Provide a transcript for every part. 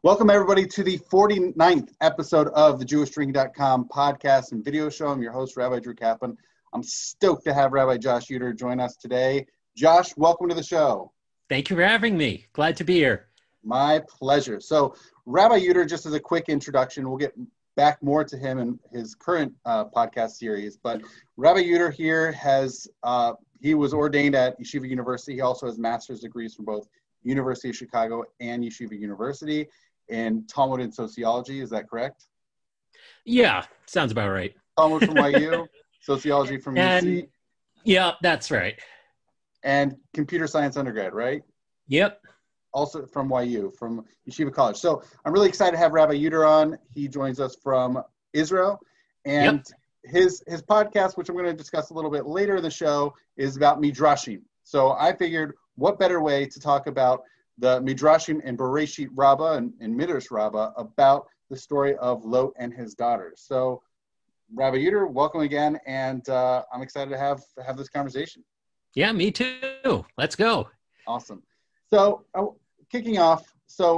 Welcome, everybody, to the 49th episode of the JewishDrinking.com podcast and video show. I'm your host, Rabbi Drew Kaplan. I'm stoked to have Rabbi Josh Uter join us today. Josh, welcome to the show. Thank you for having me. Glad to be here. My pleasure. So, Rabbi Uter, just as a quick introduction, we'll get back more to him and his current podcast series. But Rabbi Uter here he was ordained at Yeshiva University. He also has master's degrees from both University of Chicago and Yeshiva University in Talmud and sociology. Is that correct? Yeah, sounds about right. Talmud from YU, sociology from UC. Yeah, that's right. And computer science undergrad, right? Yep. Also from YU, from Yeshiva College. So I'm really excited to have Rabbi Uter on. He joins us from Israel. And his podcast, which I'm going to discuss a little bit later in the show, is about Midrashim. So I figured, what better way to talk about the Midrashim and Bereshit Rabbah and Midrash Rabbah about the story of Lot and his daughters. So, Rabbi Uter, welcome again, and I'm excited to have this conversation. Yeah, me too. Let's go. Awesome. So, kicking off,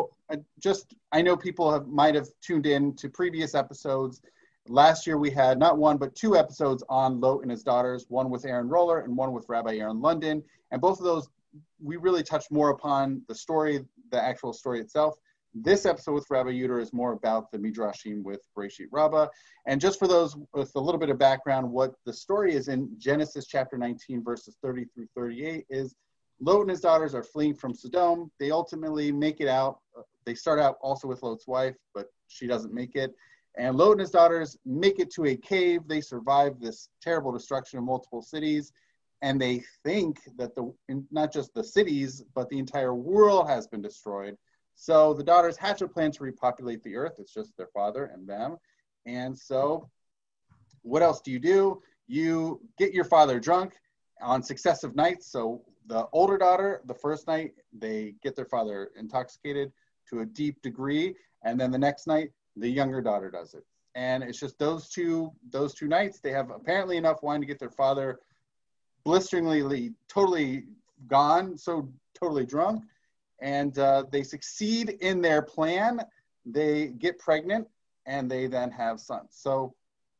I know people might have tuned in to previous episodes. Last year we had not one but two episodes on Lot and his daughters, one with Aaron Roller and one with Rabbi Aaron London, and both of those we really touched more upon the story, the actual story itself. This episode with Rabbi Uter is more about the Midrashim with Bereshit Rabbah. And just for those with a little bit of background, what the story is in Genesis chapter 19, verses 30 through 38 is Lot and his daughters are fleeing from Sodom. They ultimately make it out. They start out also with Lot's wife, but she doesn't make it. And Lot and his daughters make it to a cave. They survive this terrible destruction of multiple cities. And they think that not just the cities, but the entire world has been destroyed. So the daughters hatch a plan to repopulate the earth. It's just their father and them. And so what else do? You get your father drunk on successive nights. So the older daughter, the first night, they get their father intoxicated to a deep degree. And then the next night, the younger daughter does it. And it's just those two nights. They have apparently enough wine to get their father blisteringly totally gone, so totally drunk, and they succeed in their plan. They get pregnant and they then have sons. So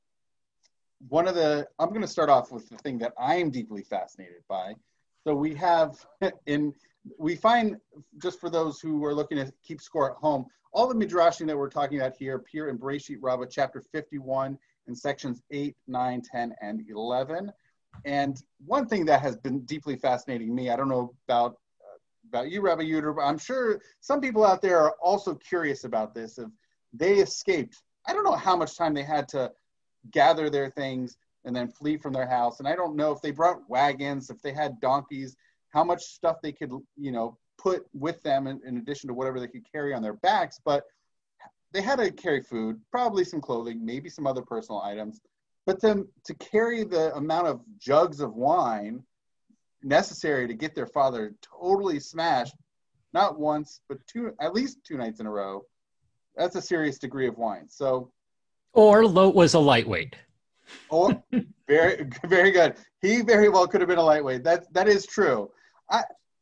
I'm going to start off with the thing that I'm deeply fascinated by. So we find, just for those who are looking to keep score at home, all the Midrashim that we're talking about here appear in Bereshit Rabbah chapter 51 in sections 8, 9, 10, and 11. And one thing that has been deeply fascinating me, I don't know about you, Rabbi Uter, but I'm sure some people out there are also curious about this. If they escaped, I don't know how much time they had to gather their things and then flee from their house. And I don't know if they brought wagons, if they had donkeys, how much stuff they could, put with them in addition to whatever they could carry on their backs. But they had to carry food, probably some clothing, maybe some other personal items. But then to carry the amount of jugs of wine necessary to get their father totally smashed, not once, but at least two nights in a row, that's a serious degree of wine. So, or Lot was a lightweight. Oh, very, very good. He very well could have been a lightweight. That is true. I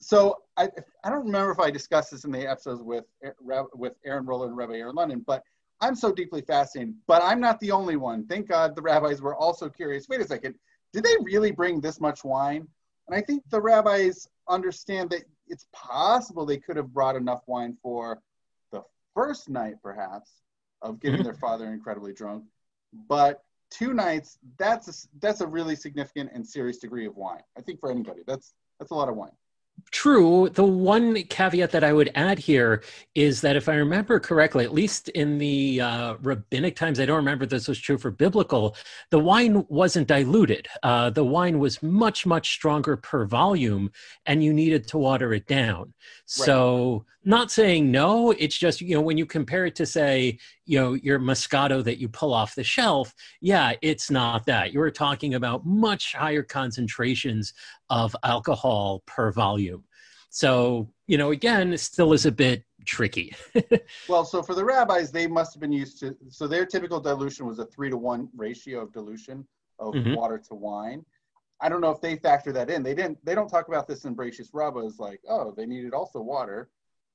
don't remember if I discussed this in the episodes with Aaron Roller and Rabbi Aaron London, but I'm so deeply fascinated, but I'm not the only one. Thank God the rabbis were also curious. Wait a second, did they really bring this much wine? And I think the rabbis understand that it's possible they could have brought enough wine for the first night, perhaps, of getting their father incredibly drunk. But two nights, that's a really significant and serious degree of wine. I think for anybody, that's a lot of wine. True. The one caveat that I would add here is that if I remember correctly, at least in the rabbinic times, I don't remember if this was true for biblical, the wine wasn't diluted. The wine was much, much stronger per volume, and you needed to water it down. Right. So not saying no, it's just, when you compare it to, say, your Moscato that you pull off the shelf, yeah, it's not that. You were talking about much higher concentrations of alcohol per volume. So, again, it still is a bit tricky. Well, so for the rabbis, they must have been used to, so their typical dilution was a 3-to-1 ratio of dilution of water to wine. I don't know if they factor that in. They don't talk about this in Bereshit Rabbah as like, oh, they needed also water.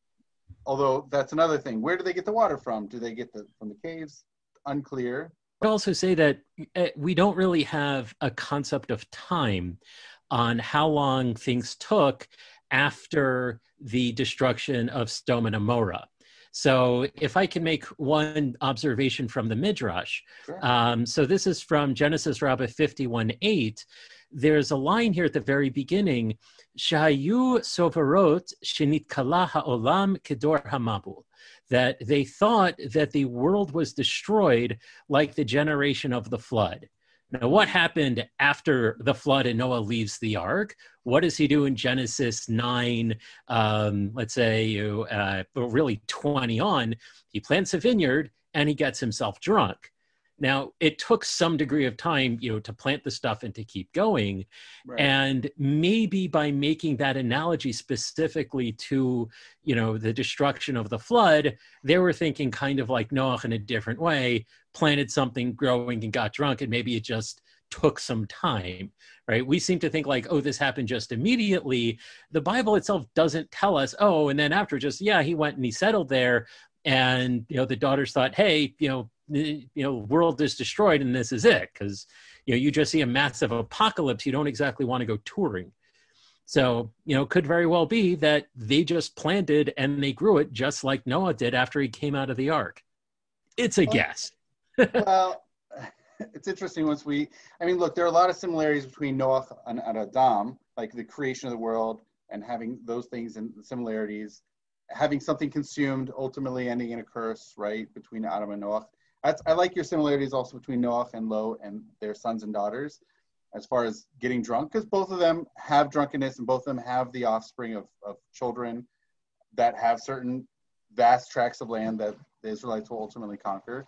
Although that's another thing. Where do they get the water from? Do they get from the caves? Unclear. I'd also say that we don't really have a concept of time on how long things took after the destruction of Sodom and Gomorrah. So if I can make one observation from the Midrash, Sure. so this is from Genesis Rabbah 51:8. There's a line here at the very beginning, Shahayu sovarot shenit kala ha'olam kedor hamabul, that they thought that the world was destroyed like the generation of the flood. Now, what happened after the flood and Noah leaves the ark? What does he do in Genesis 9, let's say, really 20 on? He plants a vineyard and he gets himself drunk. Now, it took some degree of time, to plant the stuff and to keep going. Right. And maybe by making that analogy specifically to, the destruction of the flood, they were thinking kind of like Noah in a different way, planted something growing and got drunk, and maybe it just took some time, right? We seem to think like, oh, this happened just immediately. The Bible itself doesn't tell us, oh, and then after he went and he settled there. And, the daughters thought, hey, world is destroyed and this is it. Because, you just see a massive apocalypse. You don't exactly want to go touring. So, could very well be that they just planted and they grew it just like Noah did after he came out of the ark. It's a guess. Well, it's interesting look, there are a lot of similarities between Noah and Adam, like the creation of the world and having those things and similarities, having something consumed, ultimately ending in a curse, right, between Adam and Noah. I like your similarities also between Noah and Lot and their sons and daughters as far as getting drunk, because both of them have drunkenness and both of them have the offspring of children that have certain vast tracts of land that the Israelites will ultimately conquer.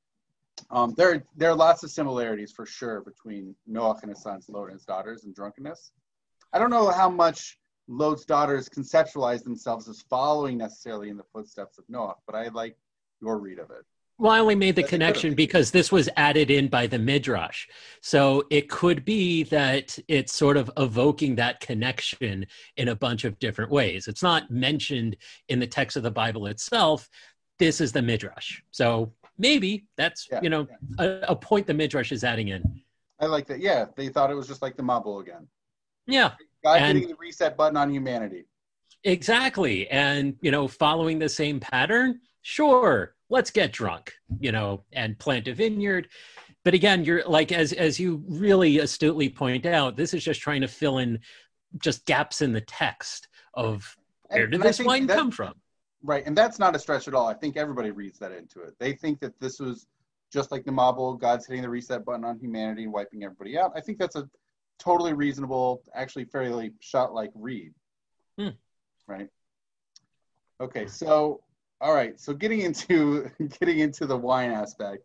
There are lots of similarities for sure between Noah and his sons, Lot and his daughters, and drunkenness. I don't know how much Lot's daughters conceptualize themselves as following necessarily in the footsteps of Noah, but I like your read of it. Well, I only made the connection because this was added in by the Midrash. So it could be that it's sort of evoking that connection in a bunch of different ways. It's not mentioned in the text of the Bible itself. This is the Midrash. So maybe that's, a point the Midrash is adding in. I like that. Yeah, they thought it was just like the Mabul again. Yeah. God hitting the reset button on humanity. Exactly. And, following the same pattern, sure, let's get drunk, and plant a vineyard. But again, you're like, as you really astutely point out, this is just trying to fill in just gaps in the text of where did this wine come from? Right. And that's not a stretch at all. I think everybody reads that into it. They think that this was just like the Mabul, God's hitting the reset button on humanity and wiping everybody out. I think that's a totally reasonable, actually fairly shot-like read. Right. Okay. So, all right. So getting into the wine aspect,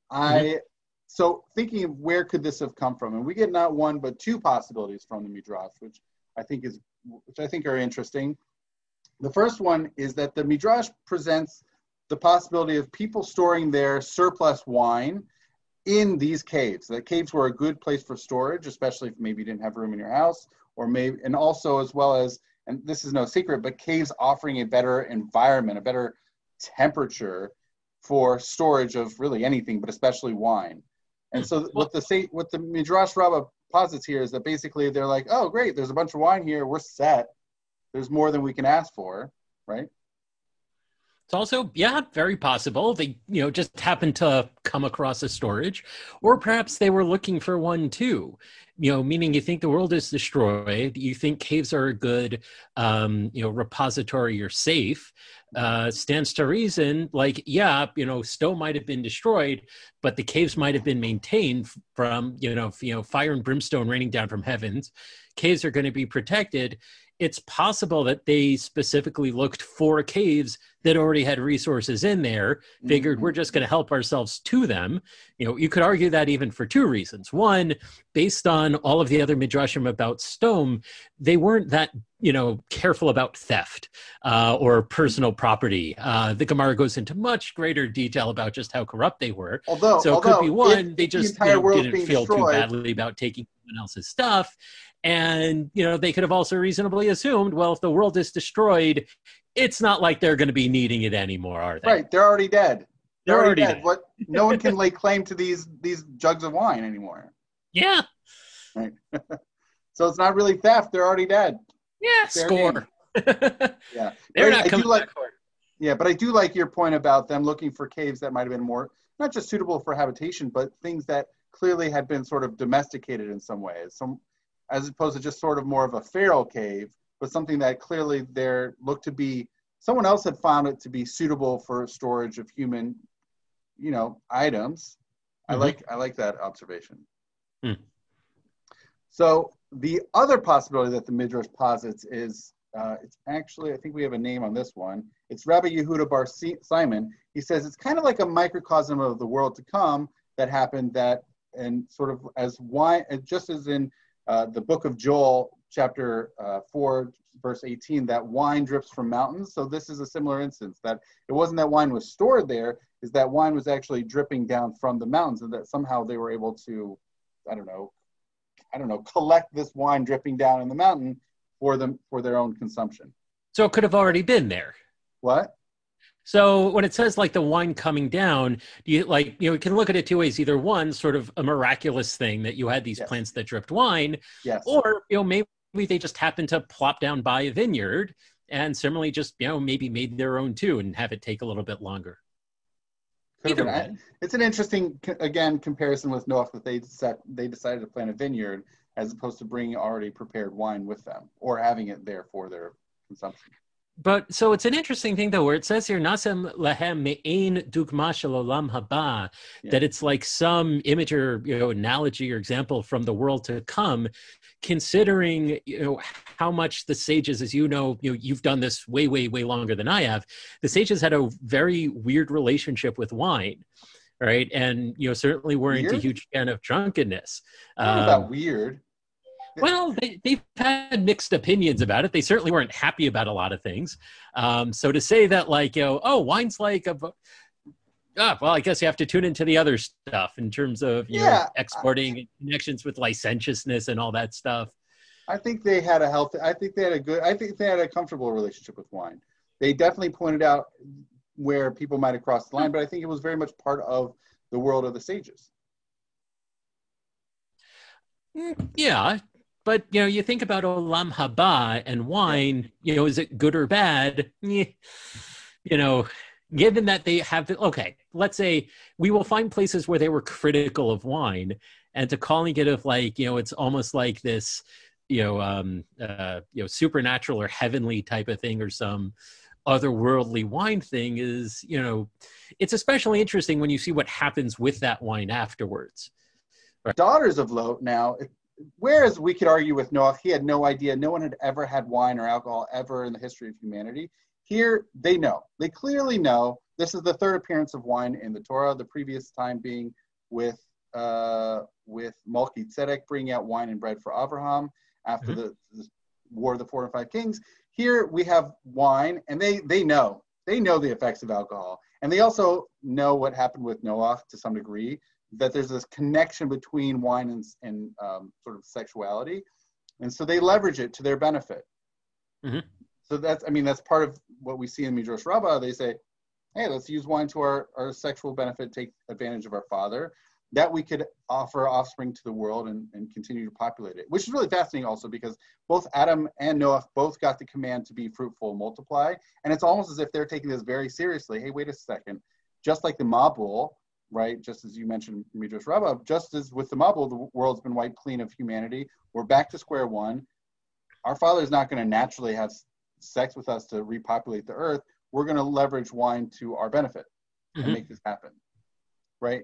so thinking of where could this have come from, and we get not one but two possibilities from the Midrash, which I think are interesting. The first one is that the Midrash presents the possibility of people storing their surplus wine in these caves. The caves were a good place for storage, especially if maybe you didn't have room in your house, and also as well as, and this is no secret, but caves offering a better environment, a better temperature for storage of really anything, but especially wine. And so what the Midrash Rabbah posits here is that basically they're like, oh, great, there's a bunch of wine here, we're set. There's more than we can ask for, right? It's also, very possible. They, just happened to come across a storage, or perhaps they were looking for one too. Meaning you think the world is destroyed, you think caves are a good, repository or safe. Stands to reason, like, Sodom might have been destroyed, but the caves might have been maintained from, fire and brimstone raining down from heavens. Caves are going to be protected. It's possible that they specifically looked for caves that already had resources in there, figured we're just going to help ourselves to them. You could argue that even for two reasons. One, based on all of the other midrashim about Sodom, they weren't that, careful about theft or personal property. The Gemara goes into much greater detail about just how corrupt they were. So it could be one, they just didn't feel too badly about taking someone else's stuff. And, they could have also reasonably assumed, well, if the world is destroyed, it's not like they're going to be needing it anymore, are they? Right. They're already dead. They're already dead. What? No one can lay claim to these jugs of wine anymore. Yeah. Right. So it's not really theft. They're already dead. Yeah. Fair score. Yeah. They're not coming back for it. Yeah, but I do like your point about them looking for caves that might have been more, not just suitable for habitation, but things that clearly had been sort of domesticated in some ways. As opposed to just sort of more of a feral cave, but something that clearly there looked to be, someone else had found it to be suitable for storage of human, items. Mm-hmm. I like that observation. So the other possibility that the Midrash posits is, it's actually, I think we have a name on this one. It's Rabbi Yehuda bar Simon. He says it's kind of like a microcosm of the world to come that happened that, and sort of as wine, just as in the book of Joel, chapter 4, verse 18, that wine drips from mountains. So this is a similar instance, that it wasn't that wine was stored there, is that wine was actually dripping down from the mountains, and that somehow they were able to, I don't know, collect this wine dripping down in the mountain for their own consumption. So it could have already been there. What? So when it says like the wine coming down, you can look at it two ways. Either one, sort of a miraculous thing that you had these plants that dripped wine, or maybe they just happened to plop down by a vineyard and similarly just maybe made their own too and have it take a little bit longer. It's an interesting comparison with Noach that they decided to plant a vineyard as opposed to bringing already prepared wine with them or having it there for their consumption. But so it's an interesting thing, though, where it says here, Nasem lahem me'ein dugma shel olam haba, that it's like some image or analogy or example from the world to come, considering how much the sages, as you've done this way, way, way longer than I have. The sages had a very weird relationship with wine, right? And certainly weren't a huge fan of drunkenness. Not about weird. Well, they've had mixed opinions about it. They certainly weren't happy about a lot of things. So to say that wine's like well, I guess you have to tune into the other stuff in terms of exporting connections with licentiousness and all that stuff. I think they had a comfortable relationship with wine. They definitely pointed out where people might have crossed the line, but I think it was very much part of the world of the sages. Yeah. But, you think about Olam Haba and wine, is it good or bad? Given that they have, let's say we will find places where they were critical of wine, and to calling it it's almost like this, supernatural or heavenly type of thing or some otherworldly wine thing is, it's especially interesting when you see what happens with that wine afterwards. Right? Daughters of Lot now, whereas we could argue with Noach, he had no idea. No one had ever had wine or alcohol ever in the history of humanity. Here, they clearly know. This is the third appearance of wine in the Torah, the previous time being with Malki Tzedek bringing out wine and bread for Abraham after the War of the 4 and 5 Kings. Here we have wine, and they know the effects of alcohol. And they also know what happened with Noach to some degree, that there's this connection between wine and sort of sexuality. And so they leverage it to their benefit. Mm-hmm. So that's part of what we see in Midrash Rabbah. They say, hey, let's use wine to our sexual benefit, take advantage of our father, that we could offer offspring to the world and continue to populate it, which is really fascinating also because both Adam and Noah both got the command to be fruitful and multiply. And it's almost as if they're taking this very seriously. Hey, wait a second. Just like the Mabul, right? Just as you mentioned, Midrash Rabbah, just as with the Mabul, the world's been wiped clean of humanity. We're back to square one. Our Father is not going to naturally have sex with us to repopulate the earth. We're going to leverage wine to our benefit and make this happen, right?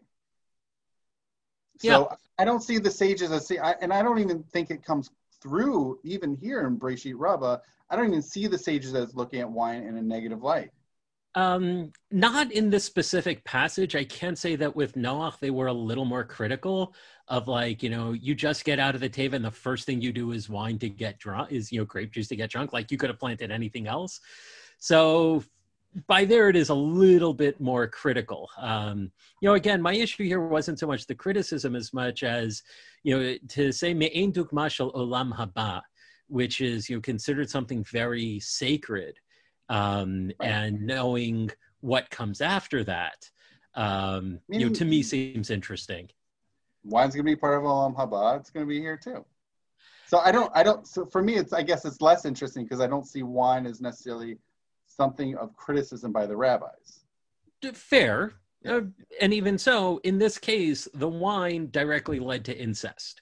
So I don't see the sages and I don't even think it comes through even here in Breshit Rabbah. I don't even see the sages as looking at wine in a negative light. Not in this specific passage. I can say that with Noach, they were a little more critical of you just get out of the teva and the first thing you do is wine to get drunk, is, grape juice to get drunk. Like you could have planted anything else. So by there it is a little bit more critical. Again, my issue here wasn't so much the criticism as much as, to say me'ein dukma shel olam haba, which is, considered something very sacred, Right. and knowing what comes after that, Meaning, to me seems interesting. wine's going to be part of Olam Haba. It's going to be here too. So so for me, I guess it's less interesting because I don't see wine as necessarily something of criticism by the rabbis. Fair. Yeah. And even so, in this case, the wine directly led to incest.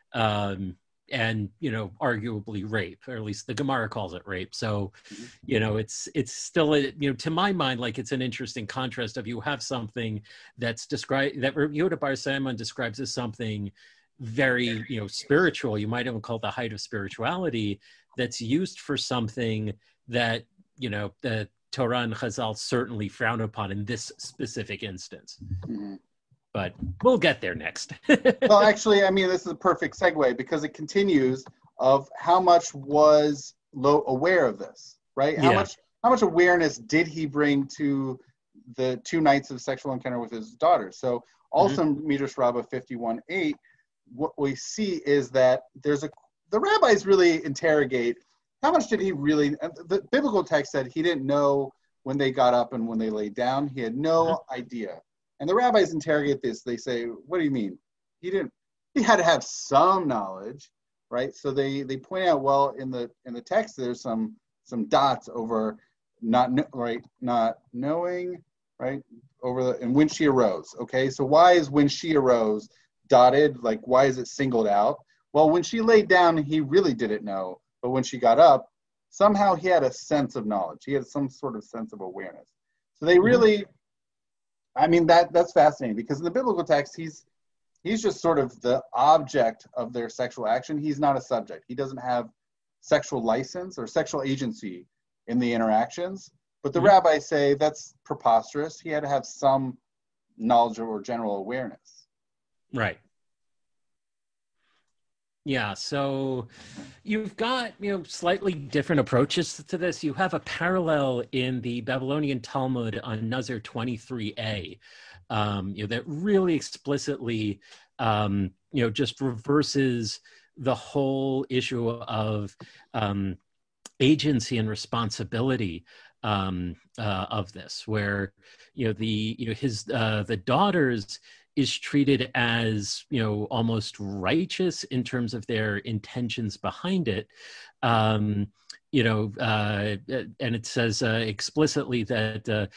And arguably rape, or at least the Gemara calls it rape. So, it's still to my mind, like, it's an interesting contrast of, you have something that's described, that Yehuda Bar Simon describes as something very spiritual. You might even call it the height of spirituality, that's used for something that the Torah and Chazal certainly frown upon in this specific instance. Mm-hmm. But we'll get there next. Well, actually, I mean, this is a perfect segue because it continues of how much was Lot aware of this, right? How much awareness did he bring to the 2 nights of sexual encounter with his daughter? So also in Midrash Rabbah 51:8, what we see is that the rabbis really interrogate how much did he really, the biblical text said he didn't know when they got up and when they laid down. He had no idea. And the rabbis interrogate this. They say, what do you mean? He had to have some knowledge, right? So they point out, well, in the text, there's some dots over not knowing, right? And when she arose, okay? So why is when she arose dotted? Like, why is it singled out? Well, when she laid down, he really didn't know. But when she got up, somehow he had a sense of knowledge. He had some sort of sense of awareness. So they really, I mean, that's fascinating because in the biblical text, he's just sort of the object of their sexual action. He's not a subject. He doesn't have sexual license or sexual agency in the interactions. But the rabbis say that's preposterous. He had to have some knowledge or general awareness. Right. Yeah, so you've got, slightly different approaches to this. You have a parallel in the Babylonian Talmud on Nazir 23a, that really explicitly, just reverses the whole issue of agency and responsibility of this, where the daughters is treated as almost righteous in terms of their intentions behind it, and it says explicitly that that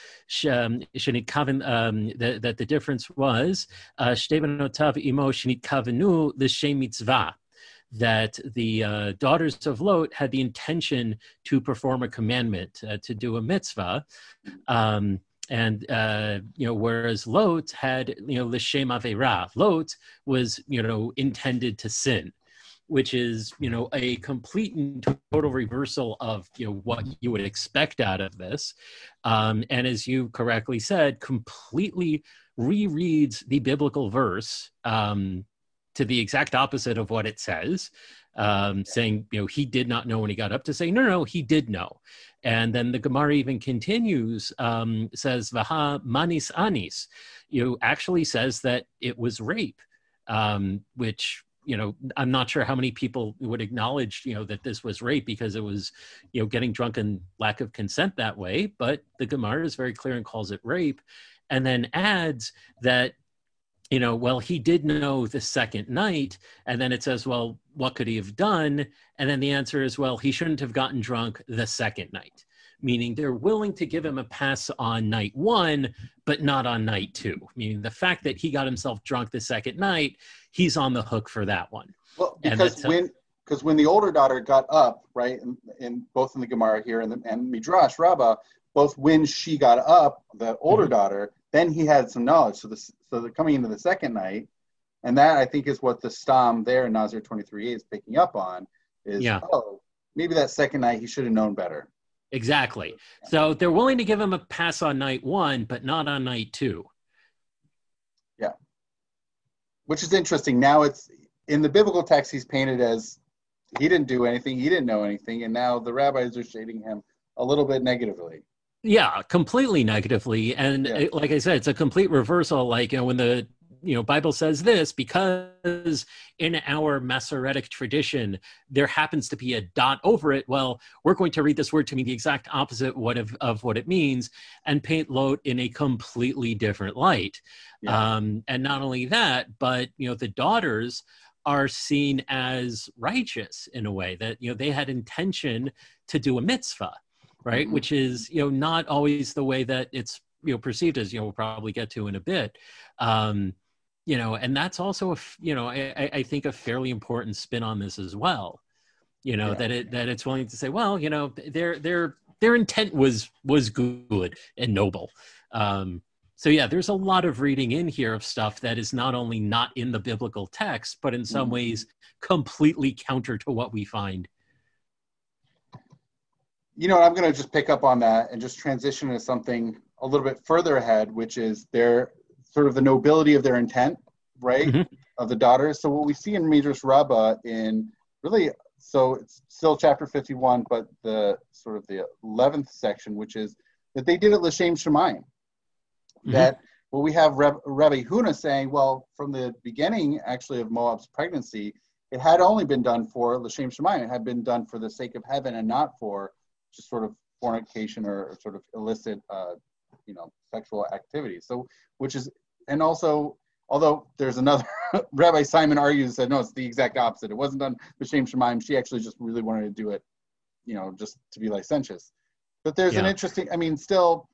the difference was shtei benotav imo shenitkavenu l'shem mitzvah, that the daughters of Lot had the intention to perform a commandment, to do a mitzvah. And whereas Lot had, l'shem aveira, Lot was, intended to sin, which is, a complete and total reversal of, what you would expect out of this. And as you correctly said, completely rereads the biblical verse to the exact opposite of what it says, saying, he did not know when he got up, to say, no, he did know. And then the Gemara even continues, says, Vaha manis anis, actually says that it was rape, which, I'm not sure how many people would acknowledge, that this was rape because it was, getting drunk and lack of consent that way. But the Gemara is very clear and calls it rape, and then adds that, well, he did know the second night. And then it says, well, what could he have done? And then the answer is, well, he shouldn't have gotten drunk the second night, meaning they're willing to give him a pass on night 1, but not on night 2. Meaning the fact that he got himself drunk the second night, he's on the hook for that one. Well, because when the older daughter got up, right, in both in the Gemara here and Midrash Rabbah, both when she got up, the older daughter, then he had some knowledge. So they're coming into the second night, and that I think is what the Stam there in Nazir 23a is picking up on, is, maybe that second night he should have known better. Exactly. So they're willing to give him a pass on night 1, but not on night 2. Yeah. Which is interesting. Now it's, in the biblical text, he's painted as he didn't do anything, he didn't know anything, and now the rabbis are shading him a little bit negatively. Yeah, completely negatively. And Yeah. like I said, it's a complete reversal. Like, when the Bible says this, because in our Masoretic tradition, there happens to be a dot over it. Well, we're going to read this word to mean the exact opposite of what it means and paint Lot in a completely different light. Yeah. And not only that, but, the daughters are seen as righteous in a way that, they had intention to do a mitzvah, right? Hmm. Which is, not always the way that it's, perceived as, we'll probably get to in a bit. Um, and that's also, I think a fairly important spin on this as well, Yeah. that it's willing to say, well, their intent was good and noble. So yeah, there's a lot of reading in here of stuff that is not only not in the biblical text, but in some Mhm. ways completely counter to what we find. I'm going to just pick up on that and just transition to something a little bit further ahead, which is their sort of the nobility of their intent, right? Mhm. Of the daughters. So what we see in Midrash Rabbah in really, so it's still chapter 51, but the sort of the 11th section, which is that they did it l'shem shamayim. Mhm. That what we have Rabbi Huna saying, well, from the beginning, actually, of Moab's pregnancy, it had only been done for l'shem shamayim. It had been done for the sake of heaven and not for just sort of fornication or sort of illicit, sexual activity. So, which is, and also, although there's another, Rabbi Simon argues and said, no, it's the exact opposite. It wasn't done l'shem shamayim. She actually just really wanted to do it, just to be licentious. But there's an Yeah. interesting, still,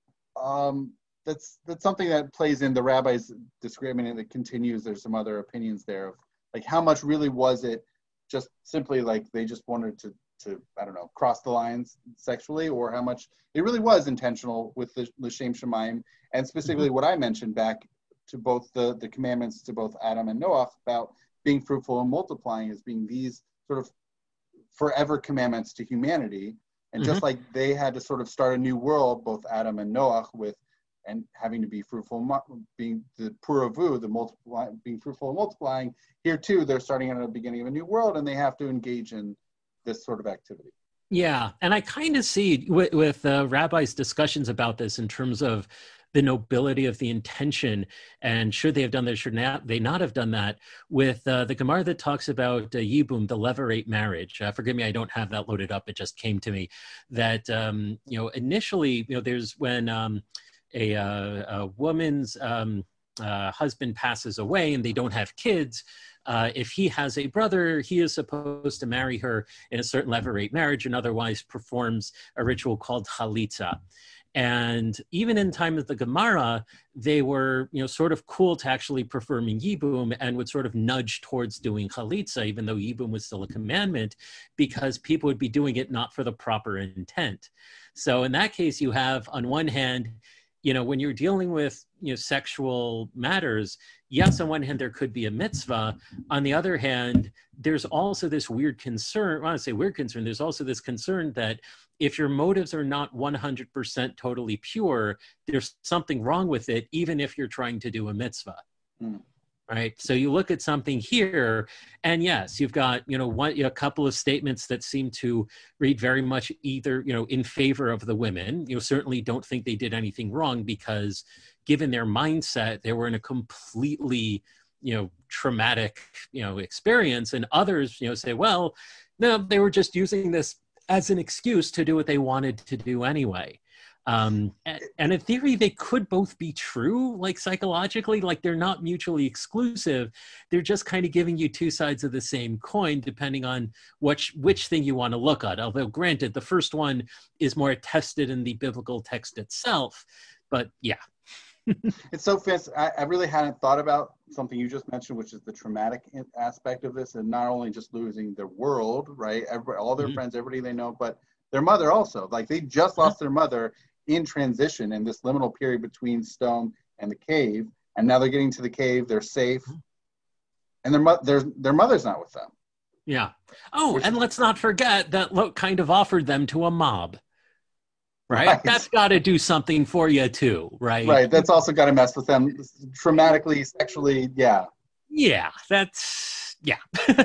that's something that plays in the rabbi's disagreement, and it continues. There's some other opinions there of like how much really was it just simply like they just wanted to I don't know, cross the lines sexually, or how much it really was intentional with the l'shem shamayim, and Mhm. specifically what I mentioned back to both the commandments to both Adam and Noah about being fruitful and multiplying as being these sort of forever commandments to humanity. And just Mhm. like they had to sort of start a new world, both Adam and Noah, with and having to be fruitful, being the puravu, the multiply, being fruitful and multiplying. Here too, they're starting at the beginning of a new world, and they have to engage in this sort of activity. Yeah, and I kind of see with rabbis' discussions about this in terms of the nobility of the intention and should they have done this, should not, they not have done that, with the Gemara that talks about Yibum, the levirate marriage. Forgive me, I don't have that loaded up. It just came to me that, initially, there's when a woman's husband passes away and they don't have kids. If he has a brother, he is supposed to marry her in a certain levirate marriage and otherwise performs a ritual called chalitza. And even in time of the Gemara, they were, sort of cool to actually performing Yibum and would sort of nudge towards doing Chalitza, even though Yibum was still a commandment, because people would be doing it not for the proper intent. So in that case, you have, on one hand, when you're dealing with, sexual matters, yes, on one hand, there could be a mitzvah. On the other hand, there's also this weird concern. I want to say weird concern. There's also this concern that if your motives are not 100% totally pure, there's something wrong with it, even if you're trying to do a mitzvah. Mm. Right. So you look at something here, and yes, you've got, a couple of statements that seem to read very much either, in favor of the women. Certainly don't think they did anything wrong because given their mindset, they were in a completely, traumatic, experience. And others, say, well, no, they were just using this as an excuse to do what they wanted to do anyway. And in theory, they could both be true, like psychologically, like they're not mutually exclusive. They're just kind of giving you two sides of the same coin, depending on which thing you want to look at. Although granted, the first one is more attested in the biblical text itself. But yeah. It's so fancy. I really hadn't thought about something you just mentioned, which is the traumatic aspect of this, and not only just losing their world, right? All their Mhm. friends, everybody they know, but their mother also. Like they just lost their mother in transition in this liminal period between Stone and the cave, and now they're getting to the cave. They're safe, and their mother's not with them. Yeah. Oh, Which and is let's not forget that Lot kind of offered them to a mob, right? right, That's got to do something for you too, right? right. That's also got to mess with them traumatically, sexually. Yeah, Yeah, that's yeah.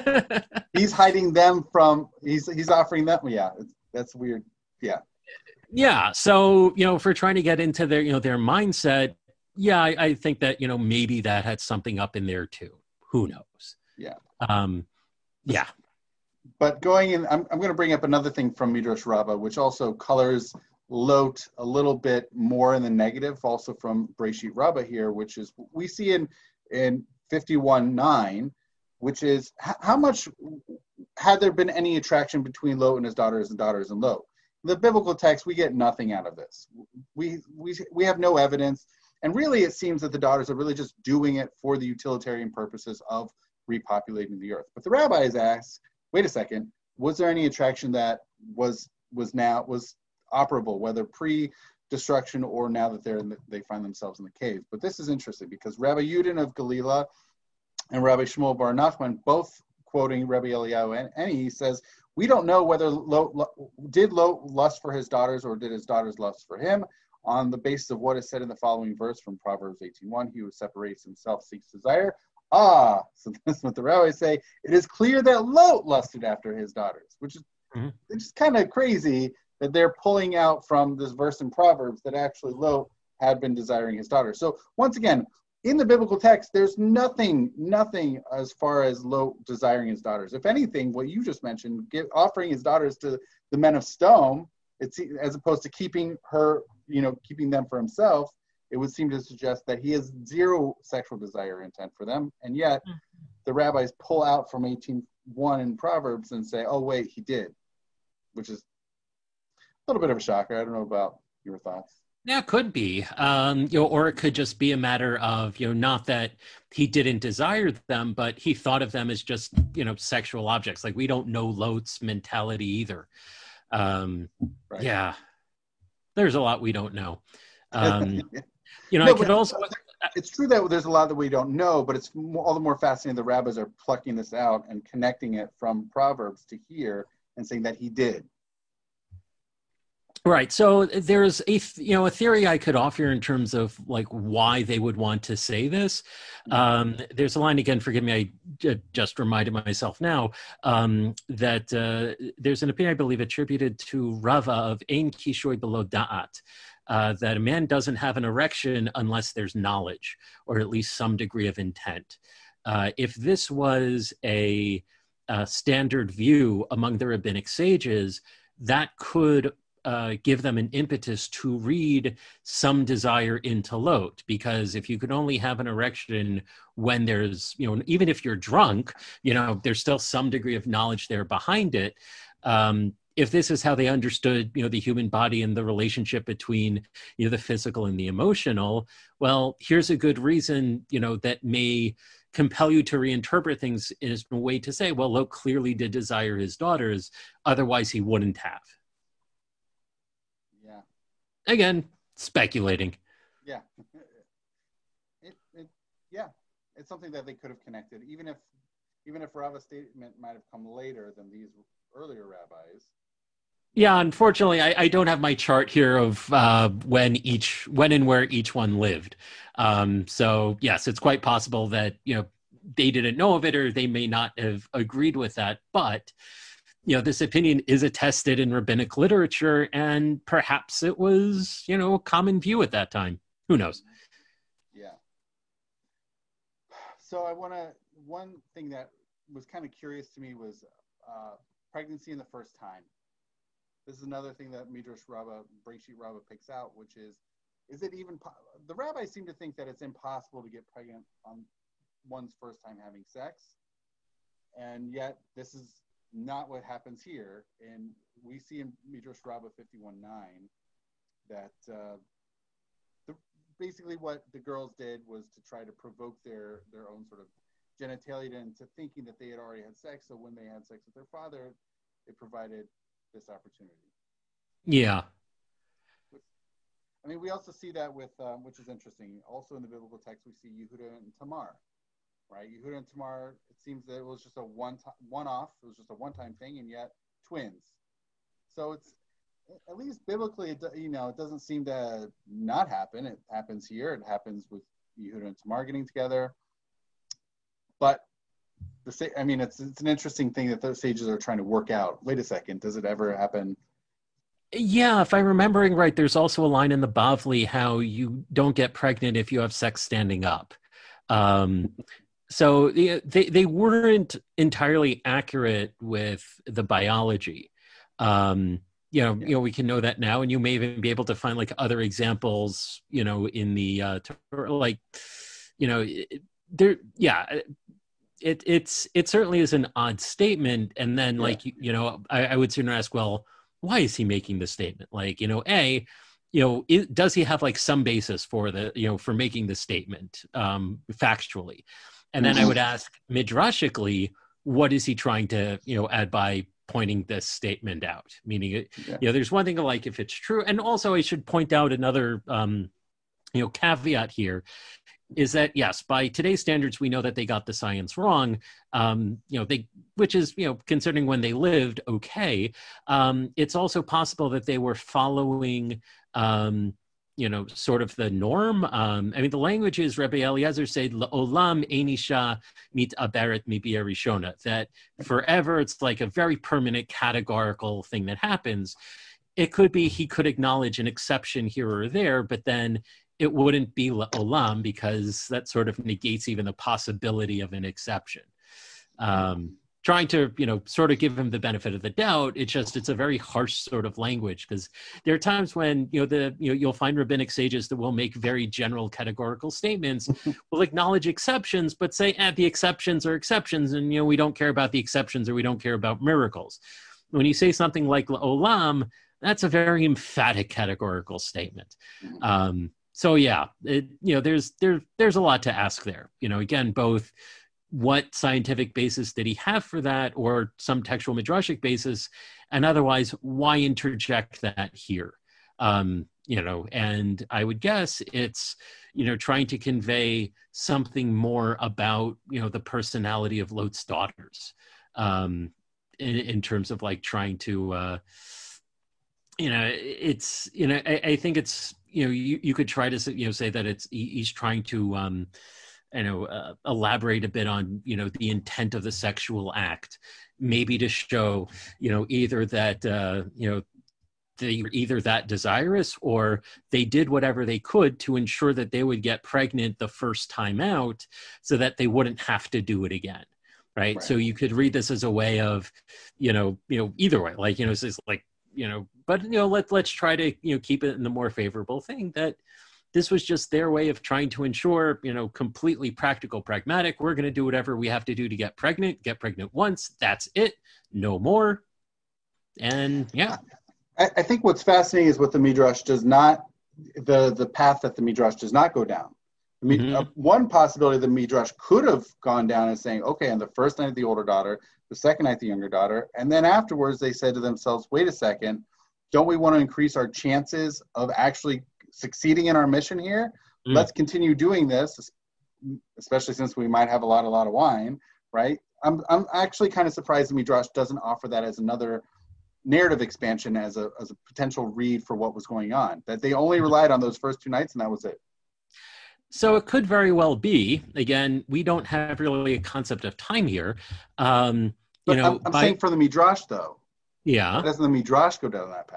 he's hiding them from. He's offering them. Yeah, that's weird. Yeah. Yeah. So, if we're trying to get into their, their mindset, yeah, I think that, maybe that had something up in there too. Who knows? Yeah. Um, yeah. But going in, I'm going to bring up another thing from Midrash Rabbah, which also colors Lot a little bit more in the negative, also from Breshit Rabbah here, which is we see in 51:9, which is how much had there been any attraction between Lot and his daughters and Lot. In the biblical text, we get nothing out of this. We have no evidence, and really, it seems that the daughters are really just doing it for the utilitarian purposes of repopulating the earth. But the rabbis ask, wait a second, was there any attraction that was operable, whether pre-destruction or now that they find themselves in the cave? But this is interesting because Rabbi Yudin of Galila and Rabbi Shmuel Bar Nachman, both quoting Rabbi Eliyahu, and he says, we don't know whether did Lot lust for his daughters or did his daughters lust for him, on the basis of what is said in the following verse from Proverbs 18:1, he who separates himself seeks desire. So that's what the rabbis say. It is clear that Lot lusted after his daughters, which is it's just kind of crazy that they're pulling out from this verse in Proverbs that actually Lot had been desiring his daughters. So once again, in the biblical text, there's nothing as far as Lot desiring his daughters. If anything, what you just mentioned, offering his daughters to the men of stone, it's as opposed to keeping them for himself, it would seem to suggest that he has zero sexual desire intent for them. And yet the rabbis pull out from 18:1 in Proverbs and say, oh, wait, he did, which is a little bit of a shocker. I don't know about your thoughts. Yeah, it could be. Or it could just be a matter of, not that he didn't desire them, but he thought of them as just, sexual objects. Like we don't know Lot's mentality either. Right. Yeah, there's a lot we don't know. It's true that there's a lot that we don't know, but it's all the more fascinating the rabbis are plucking this out and connecting it from Proverbs to here and saying that he did. Right. So there's a theory I could offer in terms of like why they would want to say this. There's a line, again, forgive me, I just reminded myself now, that there's an opinion, I believe, attributed to Rava of Ein Kishoy Below Da'at, that a man doesn't have an erection unless there's knowledge, or at least some degree of intent. If this was a standard view among the rabbinic sages, that could give them an impetus to read some desire into Lot, because if you could only have an erection when there's, even if you're drunk, there's still some degree of knowledge there behind it. If this is how they understood, the human body and the relationship between, the physical and the emotional, well, here's a good reason, that may compel you to reinterpret things in a way to say, well, Lot clearly did desire his daughters, otherwise he wouldn't have. Yeah. Again, speculating. Yeah. It's something that they could have connected, even if Rava's statement might have come later than these earlier rabbis. Yeah, unfortunately, I don't have my chart here of when and where each one lived. So yes, it's quite possible that they didn't know of it, or they may not have agreed with that. But this opinion is attested in rabbinic literature, and perhaps it was a common view at that time. Who knows? Yeah. So one thing that was kind of curious to me was pregnancy in the first time. This is another thing that Midrash Rabbah, Breshit Rabbah picks out, which is it even, the rabbis seem to think that it's impossible to get pregnant on one's first time having sex. And yet this is not what happens here. And we see in Midrash Rabbah 51:9 that basically what the girls did was to try to provoke their own sort of genitalia into thinking that they had already had sex. So when they had sex with their father, it provided this opportunity. Yeah. I mean, we also see that with, which is interesting, also in the biblical text, we see Yehuda and Tamar, right? Yehuda and Tamar, it seems that it was just a one-off, it was just a one-time thing, and yet twins. So it's, at least biblically, it doesn't seem to not happen. It happens here. It happens with Yehuda and Tamar getting together. But it's an interesting thing that those sages are trying to work out. Wait a second, does it ever happen? Yeah, if I'm remembering right, there's also a line in the Bavli how you don't get pregnant if you have sex standing up. Um, so they weren't entirely accurate with the biology. Um, Yeah. we can know that now, and you may even be able to find like other examples, in the like, there, yeah, it certainly is an odd statement. And then Yeah. like, I would sooner ask, well, why is he making the statement? Like, does he have like some basis for for making the statement factually? And then I would Mhm. ask midrashically, what is he trying to, add by pointing this statement out? Meaning, Yeah. there's one thing like if it's true. And also I should point out another, caveat here is that yes, by today's standards, we know that they got the science wrong. Which is considering when they lived, okay. It's also possible that they were following, sort of the norm. I mean, the language is Rabbi Eliezer said, "Olam enisha mit aberet mibi rishona," that forever it's like a very permanent categorical thing that happens. It could be he could acknowledge an exception here or there, but then it wouldn't be olam because that sort of negates even the possibility of an exception. Trying to, sort of give him the benefit of the doubt. It's a very harsh sort of language because there are times when, you'll find rabbinic sages that will make very general categorical statements, will acknowledge exceptions, but say, the exceptions are exceptions. And, we don't care about the exceptions or we don't care about miracles. When you say something like olam, that's a very emphatic categorical statement. So yeah, there's a lot to ask there. Again, both what scientific basis did he have for that, or some textual midrashic basis, and otherwise, why interject that here? And I would guess it's trying to convey something more about the personality of Lot's daughters, in terms of like trying to. It's I think it's you could try to say that he's trying to elaborate a bit on the intent of the sexual act, maybe to show either that they were either that desirous or they did whatever they could to ensure that they would get pregnant the first time out so that they wouldn't have to do it again. Right. So you could read this as a way of, either way, like, it's just like, but let's try to keep it in the more favorable thing that this was just their way of trying to ensure completely practical, pragmatic. We're going to do whatever we have to do to get pregnant once, that's it, no more. And yeah, I think what's fascinating is what the midrash does not, the path that the midrash does not go down. One possibility the midrash could have gone down is saying, okay, on the first night the older daughter, the second night the younger daughter, and then afterwards they said to themselves, wait a second, don't we want to increase our chances of actually succeeding in our mission here? Let's continue doing this, especially since we might have a lot of wine, right? I'm actually kind of surprised the midrash doesn't offer that as another narrative expansion, as a potential read for what was going on, that they only relied on those first two nights and that was it. So it could very well be. Again, we don't have really a concept of time here. But I'm saying for the midrash, though. Yeah. Why doesn't the midrash go down that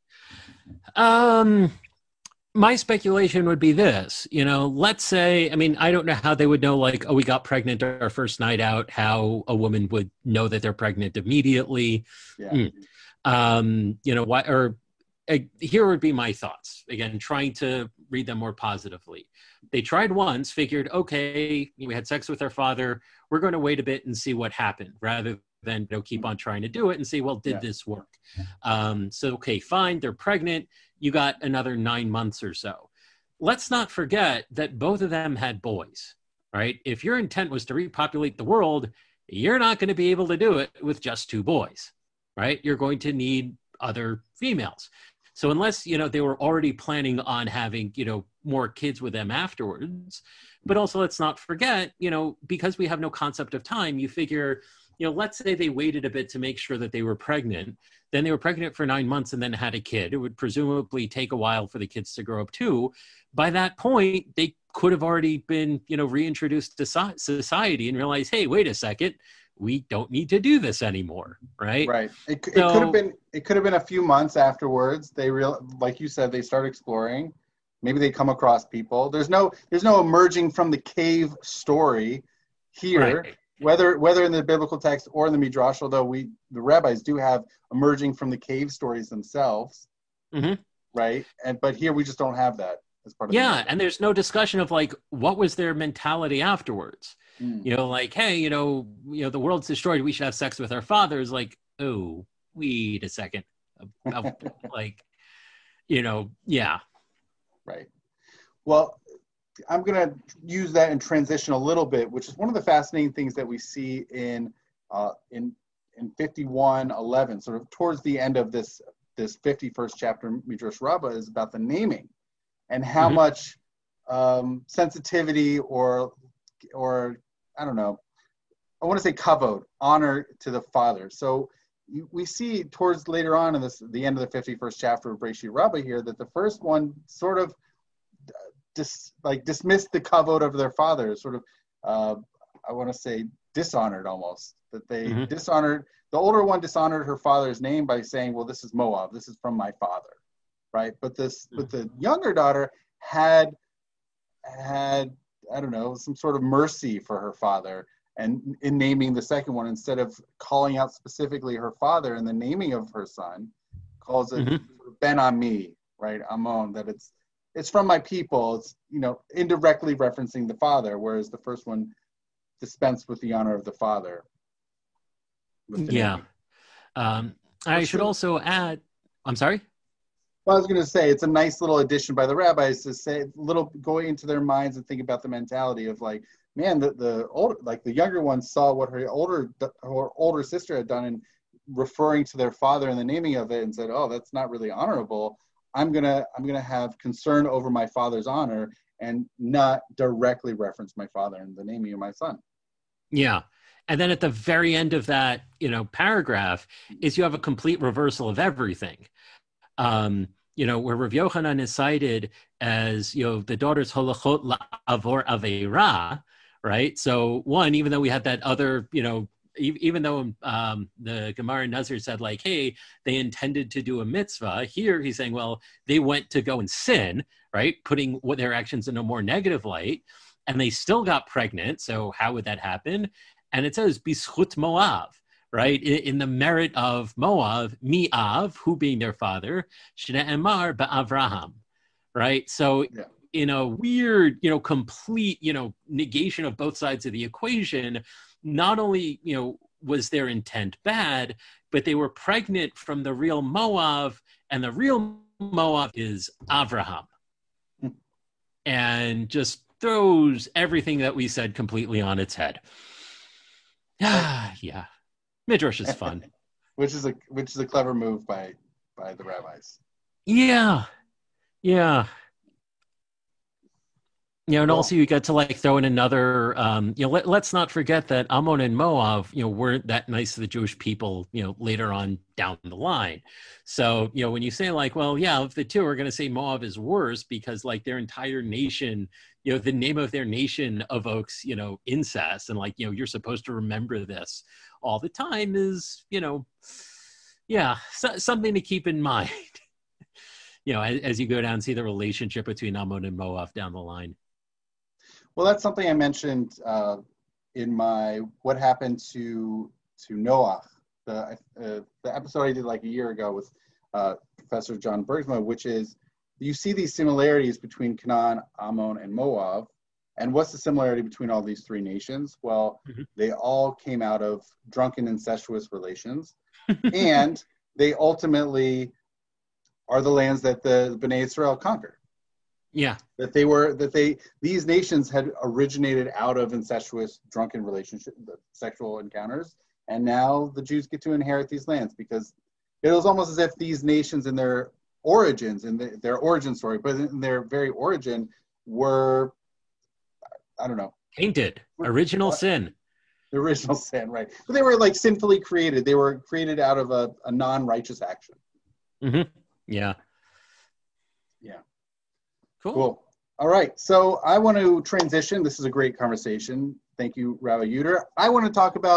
path? My speculation would be this. Let's say, I don't know how they would know, like, oh, we got pregnant our first night out, how a woman would know that they're pregnant immediately. Yeah. Why, or here would be my thoughts. Again, trying to read them more positively. They tried once, figured, okay, we had sex with our father. We're going to wait a bit and see what happened, rather than keep on trying to do it and see, well, did this work? So, okay, fine, they're pregnant. You got another 9 months or so. Let's not forget that both of them had boys, right? If your intent was to repopulate the world, you're not going to be able to do it with just 2 boys, right? You're going to need other females. So unless, they were already planning on having, more kids with them afterwards, but also let's not forget, because we have no concept of time, you figure, let's say they waited a bit to make sure that they were pregnant, then they were pregnant for 9 months and then had a kid. It would presumably take a while for the kids to grow up too. By that point, they could have already been, reintroduced to society and realize, hey, wait a second, we don't need to do this anymore, right? Right. It could have So, been a few months afterwards. Like you said, they start exploring. Maybe they come across people. There's no emerging from the cave story here, right. whether in the biblical text or in the Midrash, although the rabbis do have emerging from the cave stories themselves, Hmm. right? But here we just don't have that as part of the Yeah, narrative. and there's no discussion of like what was their mentality afterwards. Mm. Like, hey, the world's destroyed. We should have sex with our fathers. Like, oh, wait a second. Like, yeah. Right. Well, I'm going to use that and transition a little bit, which is one of the fascinating things that we see in 51:11, sort of towards the end of this 51st chapter, Midrash Rabbah, is about the naming and how Hmm. much sensitivity or I don't know, I want to say kavod, honor to the father. So we see towards later on in the end of the 51st chapter of Breshit Rabbah here that the first one sort of dismissed the kavod of their father, sort of I want to say dishonored almost, that they Hmm. dishonored, the older one dishonored her father's name by saying, well, this is Moab, this is from my father, right? But the younger daughter had I don't know, some sort of mercy for her father, and in naming the second one, instead of calling out specifically her father in the naming of her son, calls it Hmm. Ben Ami, right? Amon, that it's from my people. It's indirectly referencing the father, whereas the first one dispensed with the honor of the father with the Yeah. naming. Um, I Which should to also add, I'm sorry? Well, I was going to say it's a nice little addition by the rabbis to say little going into their minds and think about the mentality of like, man, the older, like the younger one saw what her older sister had done and referring to their father in the naming of it and said, oh, that's not really honorable. I'm gonna have concern over my father's honor and not directly reference my father in the naming of my son. Yeah. And then at the very end of that, paragraph is you have a complete reversal of everything. Where Rav Yochanan is cited as, the daughters holachot la'avor aveira, right? So one, even though we had that other, even though the Gemara Nazir said like, hey, they intended to do a mitzvah, here he's saying, well, they went to go and sin, right? Putting their actions in a more negative light, and they still got pregnant. So how would that happen? And it says, bischut Moav, right? In the merit of Moab, Mi'av, who being their father, Shne'emar ba'Avraham, right? So Yeah. in a weird, complete, negation of both sides of the equation, not only, was their intent bad, but they were pregnant from the real Moab, and the real Moab is Avraham. And just throws everything that we said completely on its head. Right. Yeah. Midrash is fun. which is a clever move by the rabbis. Yeah. Yeah. And Cool. also you get to like throw in another, let's not forget that Ammon and Moab, weren't that nice to the Jewish people, later on down the line. So, when you say like, well, yeah, of the two, we're going to say Moab is worse because like their entire nation, the name of their nation evokes, incest. And like, you're supposed to remember this all the time is, yeah, something to keep in mind, as you go down and see the relationship between Ammon and Moab down the line. Well, that's something I mentioned in my what happened to Noah, the episode I did like a year ago with Professor John Bergsma, which is you see these similarities between Canaan, Ammon, and Moab. And what's the similarity between all these three nations? Well, Mhm. they all came out of drunken incestuous relations, and they ultimately are the lands that the Bnei Israel conquered. Yeah. These nations had originated out of incestuous drunken relationship sexual encounters, and now the Jews get to inherit these lands because it was almost as if these nations in their origins, their origin story, but in their very origin were, I don't know, Tainted. Original what sin. the original sin, right? But they were like sinfully created. They were created out of a non-righteous action. Mm-hmm. Yeah. Yeah. Cool. Cool. All right. So I want to transition. This is a great conversation. Thank you, Rabbi Yuter. I want to talk about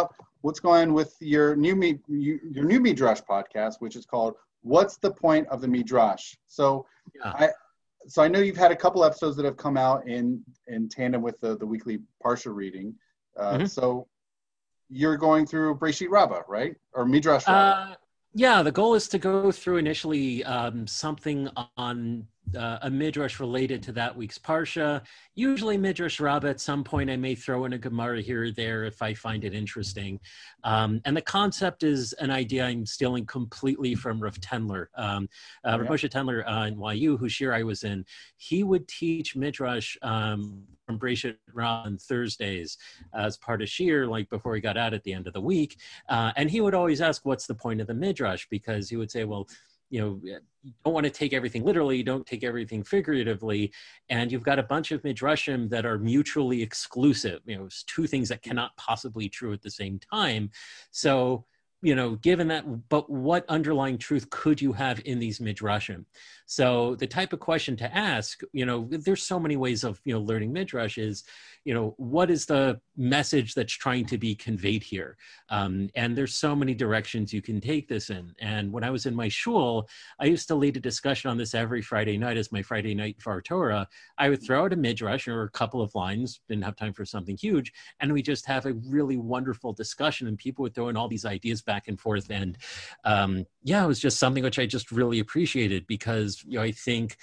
what's going on with your new Midrash podcast, which is called "What's the Point of the Midrash?" So, Yeah. I know you've had a couple episodes that have come out in tandem with the weekly Parsha reading. So you're going through Breshit Rabbah, right? Or Midrash Rabbah? Yeah, the goal is to go through initially something on a midrash related to that week's parsha. Usually Midrash Rabbah. At some point, I may throw in a Gemara here or there if I find it interesting. And the concept is an idea I'm stealing completely from Rav Tendler. Rav Moshe Tendler in YU, whose shir I was in, he would teach midrash from Breshit Rabbah on Thursdays as part of shir, like before he got out at the end of the week. And he would always ask, what's the point of the midrash? Because he would say, well, you don't want to take everything literally, you don't take everything figuratively, and you've got a bunch of midrashim that are mutually exclusive. It's two things that cannot possibly be true at the same time. So, given that, but what underlying truth could you have in these midrashim? So the type of question to ask, there's so many ways of, learning midrash is, what is the message that's trying to be conveyed here? And there's so many directions you can take this in. And when I was in my shul, I used to lead a discussion on this every Friday night as my Friday night for our Torah. I would throw out a midrash or a couple of lines, didn't have time for something huge, and we just have a really wonderful discussion, and people would throw in all these ideas back and forth. And it was just something which I just really appreciated, because I think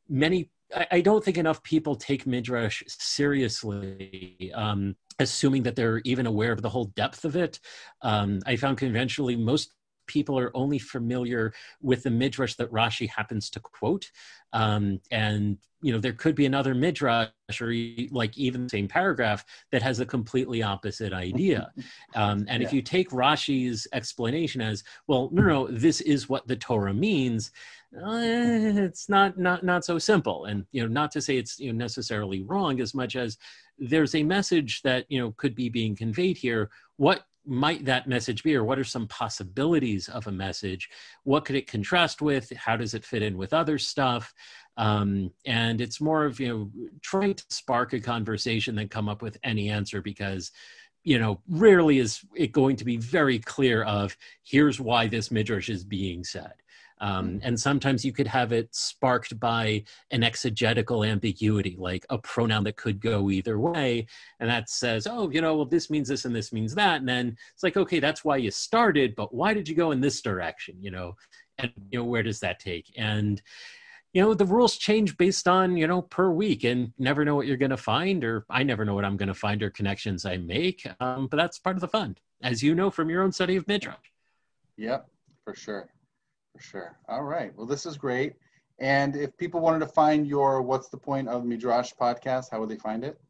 I don't think enough people take midrash seriously, assuming that they're even aware of the whole depth of it. I found conventionally most people are only familiar with the midrash that Rashi happens to quote. And, there could be another midrash or like even the same paragraph that has a completely opposite idea. If you take Rashi's explanation as, well, no, this is what the Torah means, it's not so simple. And, not to say it's necessarily wrong, as much as there's a message that, could be being conveyed here. What might that message be, or what are some possibilities of a message? What could it contrast with? How does it fit in with other stuff? And it's more of, trying to spark a conversation than come up with any answer, because, rarely is it going to be very clear of here's why this midrash is being said. And sometimes you could have it sparked by an exegetical ambiguity, like a pronoun that could go either way. And that says, well, this means this and this means that. And then it's like, okay, that's why you started, but why did you go in this direction? And where does that take? And, the rules change based on, per week, and never know what you're going to find, or I never know what I'm going to find or connections I make. But that's part of the fun, as you know, from your own study of midrash. Yep, for sure. For sure. All right. Well, this is great. And if people wanted to find your What's the Point of Midrash podcast, how would they find it?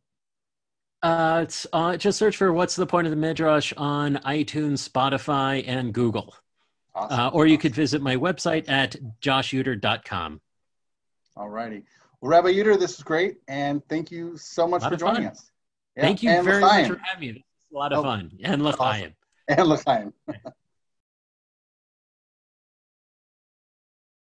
It's just search for What's the Point of the Midrash on iTunes, Spotify, and Google. Awesome. Or you could visit my website at joshuter.com. All righty. Well, Rabbi Uter, this is great. And thank you so much for joining us. Yeah. Thank you very much for having me. This is a lot of fun. And L'chaim. Awesome. And L'chaim.